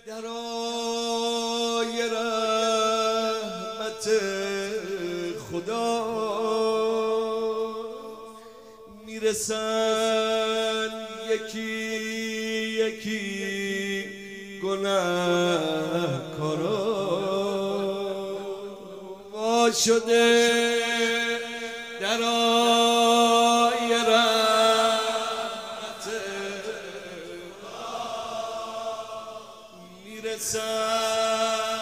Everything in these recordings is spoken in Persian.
درای رحمت خدا میرسن یکی یکی گناهکارا وا شده درای رحمت میرسن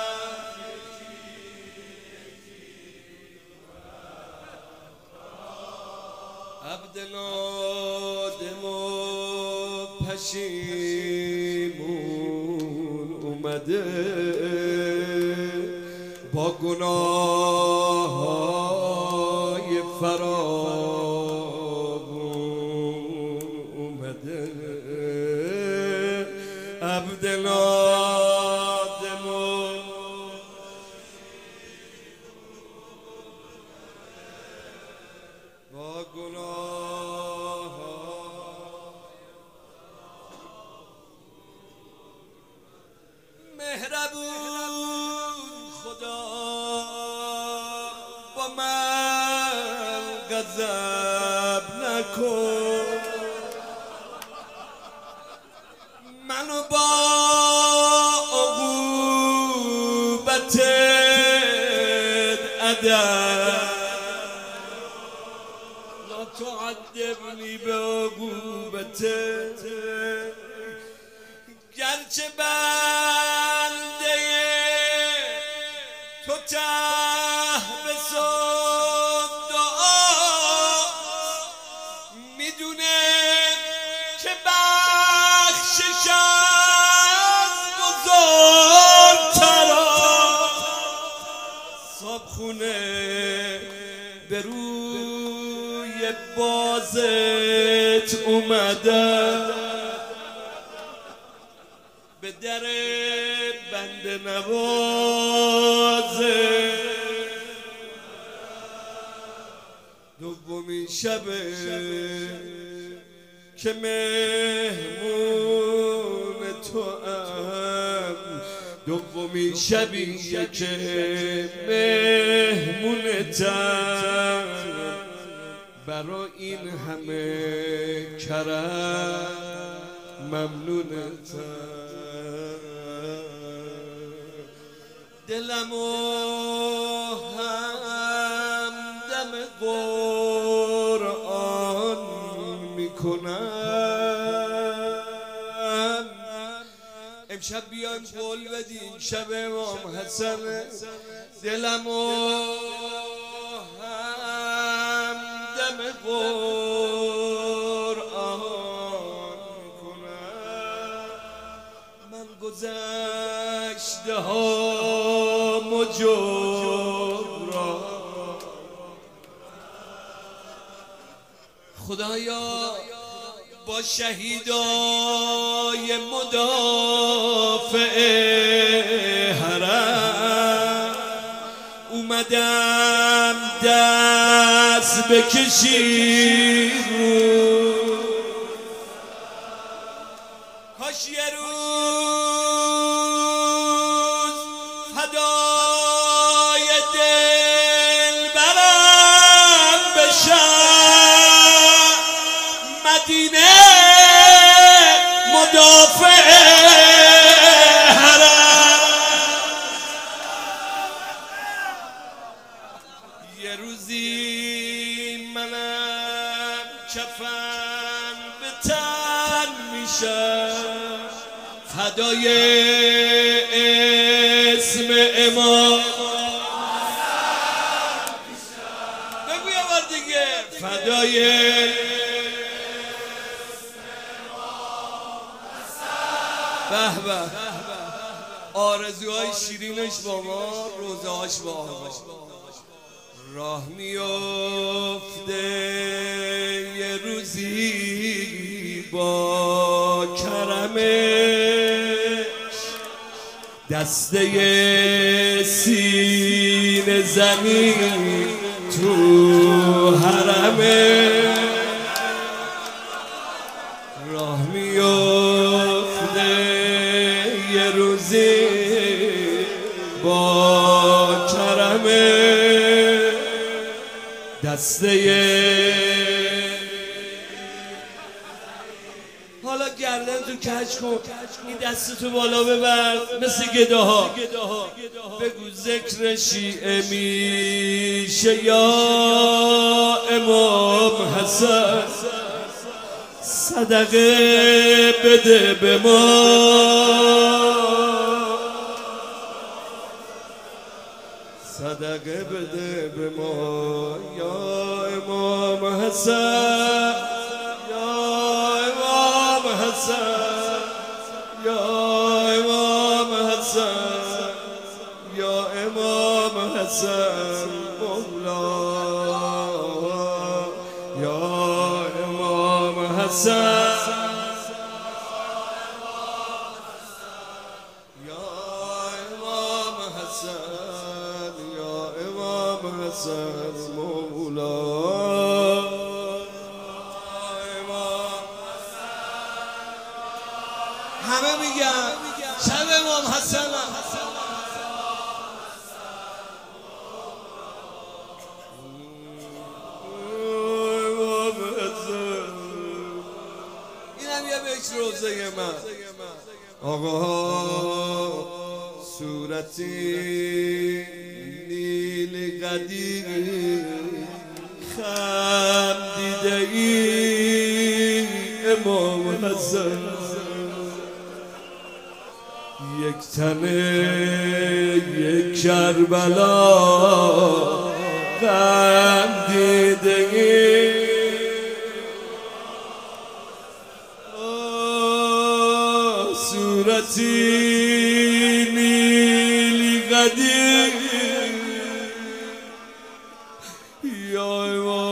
عبد نادم و پشیمون اومده با گناه‌های فراوون اومده عبد نادم و با گناه مهربون خدا با من غضب نکن منو با عقوبتت ادب لا تعذبنی به عقوبتت گرچه بنده تو ته به دعا میدونه که بخشش از بزرگتر صابخونه به روی بازت اومده به در بنده نوازه دومین شبه که مهمون توام دومین شبیه که مهمونتم برا این همه کرم ممنونتم دلمو همدم قرآن میکنم امشب بیایم قول بدیم شب امام حسن دلمو همدم قرآن میکنم من گذشته ها مجرا خدایا با شهیدای مدافع حرم اومدم دست بکشی کاش یه روز فدای دل برم بشم مدینه مدافع حرم یه روزی منم کفن به تن میشم فدای اسم امام بگو یه بار دیگه فدای به به آرزوهای شیرینش با ما روزهاش با ما راه میفته یه روزی با کرمش دسته سینه زمین تو حرمش راه میفته یه روزی دسته حالا گردن تو کج کن، این دست تو بالا ببر مثل گداها، بگو ذکر شیعه میشه یا امام حسن، صدقه بده به ما، صدقه بده به ما یا امام حسن، یا امام حسن، یا امام حسن مولا، یا امام حسن، یا امام حسن، یا امام حسن مولا. همه میگن شب امام حسن، اینم یه بیت روزه من. آقا صورتی نیل قدیم خم دیده ای امام حسن، یک تنه یک کربلا غم دیدگی، صورتی نیلی قدیم یا